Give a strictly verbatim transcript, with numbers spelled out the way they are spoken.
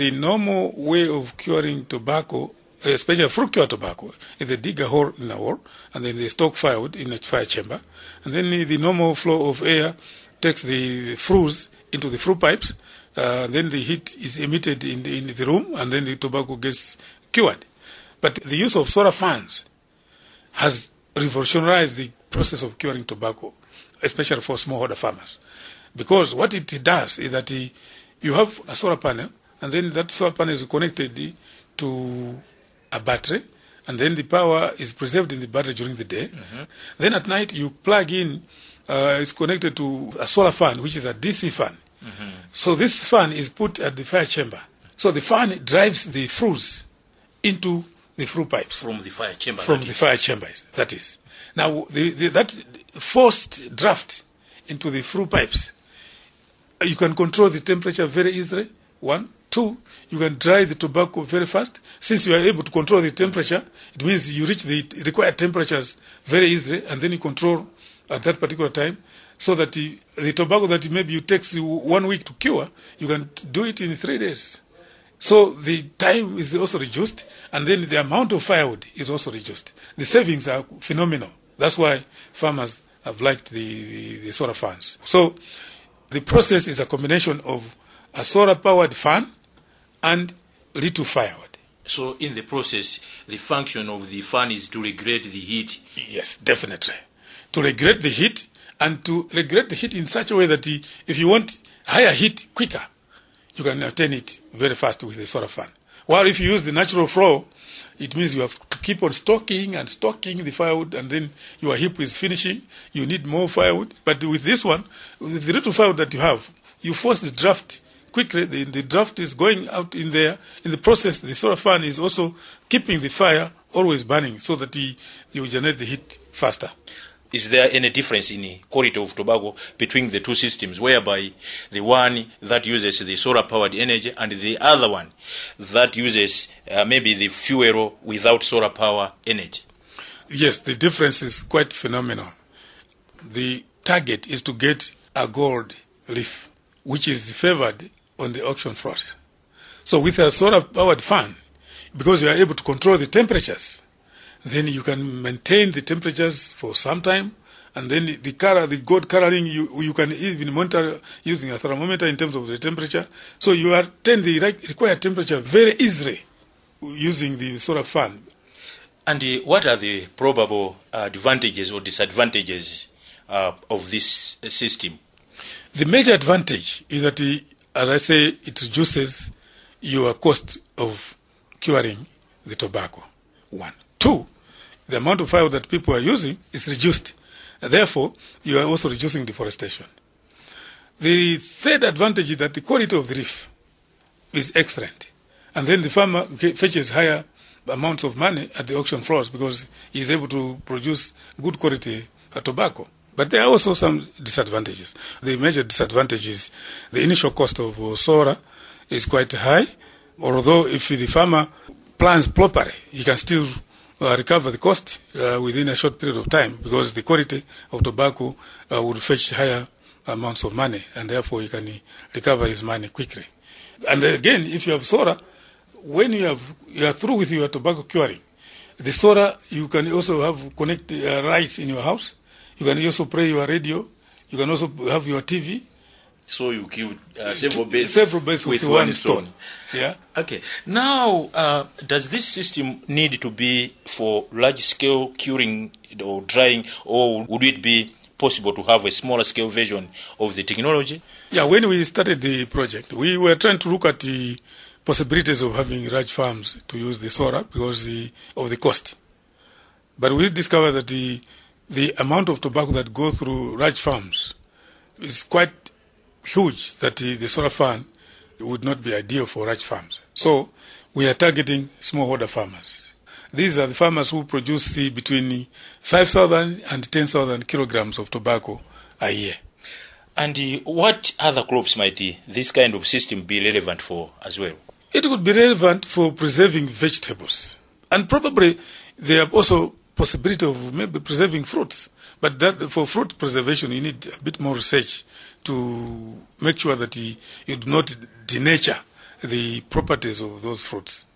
the normal way of curing tobacco, especially fruit cured tobacco, is they dig a hole in a wall, and then they stock firewood in a fire chamber, and then the, the normal flow of air takes the fruits into the fruit pipes, uh, then the heat is emitted in the, in the room, and then the tobacco gets cured. But the use of solar fans has revolutionized the process of curing tobacco, especially for smallholder farmers. Because what it does is that you have a solar panel, and then that solar panel is connected to a battery, and then the power is preserved in the battery during the day. Mm-hmm. Then at night you plug in, uh, it's connected to a solar fan, which is a D C fan. Mm-hmm. So this fan is put at the fire chamber. So the fan drives the fruits into the fruit pipes. From the fire chamber? From the is. fire chambers, that is. Now, the, the, that forced draft into the fruit pipes, you can control the temperature very easily, one. Two, you can dry the tobacco very fast. Since you are able to control the temperature, it means you reach the required temperatures very easily, and then you control at that particular time, so that the, the tobacco that maybe you takes you one week to cure, you can do it in three days. So the time is also reduced, and then the amount of firewood is also reduced. The savings are phenomenal. That's why farmers have liked the, the, the solar fans. So the process is a combination of a solar-powered fan and little firewood. So in the process, the function of the fan is to regulate the heat? Yes, definitely. To regulate the heat, and to regulate the heat in such a way that if you want higher heat quicker, you can attain it very fast with the solar fan. While if you use the natural flow, it means you have to keep on stocking and stocking the firewood, and then your heap is finishing. You need more firewood. But with this one, with the little firewood that you have, you force the draft quickly. The, the draft is going out in there. In the process, the solar fan is also keeping the fire always burning so that the, you generate the heat faster. Is there any difference in the quality of tobacco between the two systems, whereby the one that uses the solar-powered energy and the other one that uses uh, maybe the fuel without solar power energy? Yes, the difference is quite phenomenal. The target is to get a gold leaf, which is favored on the auction floors. So with a solar-powered fan, because you are able to control the temperatures, then you can maintain the temperatures for some time, and then the color, the gold coloring, you you can even monitor using a thermometer in terms of the temperature. So you attain the required temperature very easily using the solar fan. And uh, what are the probable advantages or disadvantages uh, of this system? The major advantage is that, the, as I say, it reduces your cost of curing the tobacco. One. Two, the amount of firewood that people are using is reduced. Therefore, you are also reducing deforestation. The third advantage is that the quality of the leaf is excellent. And then the farmer fetches higher amounts of money at the auction floors because he is able to produce good quality tobacco. But there are also some disadvantages. The major disadvantage is the initial cost of solar is quite high. Although if the farmer plans properly, he can still Uh, recover the cost uh, within a short period of time, because the quality of tobacco uh, would fetch higher amounts of money, and therefore he can uh, recover his money quickly. And again, if you have solar, when you have you are through with your tobacco curing, the solar, you can also have connect uh, lights in your house. You can also play your radio. You can also have your T V. So you kill uh, several birds several birds with, with one, one stone. stone. Yeah. Okay. Now, uh, does this system need to be for large-scale curing or drying, or would it be possible to have a smaller-scale version of the technology? Yeah. When we started the project, we were trying to look at the possibilities of having large farms to use the solar because the, of the cost. But we discovered that the the amount of tobacco that go through large farms is quite huge, that the, the solar fan would not be ideal for large farms. So we are targeting smallholder farmers. These are the farmers who produce the, between five thousand and ten thousand kilograms of tobacco a year. And uh, what other crops might uh, this kind of system be relevant for as well? It would be relevant for preserving vegetables. And probably there are also possibility of maybe preserving fruits. But that, for fruit preservation, you need a bit more research to make sure that you, you do not denature the properties of those fruits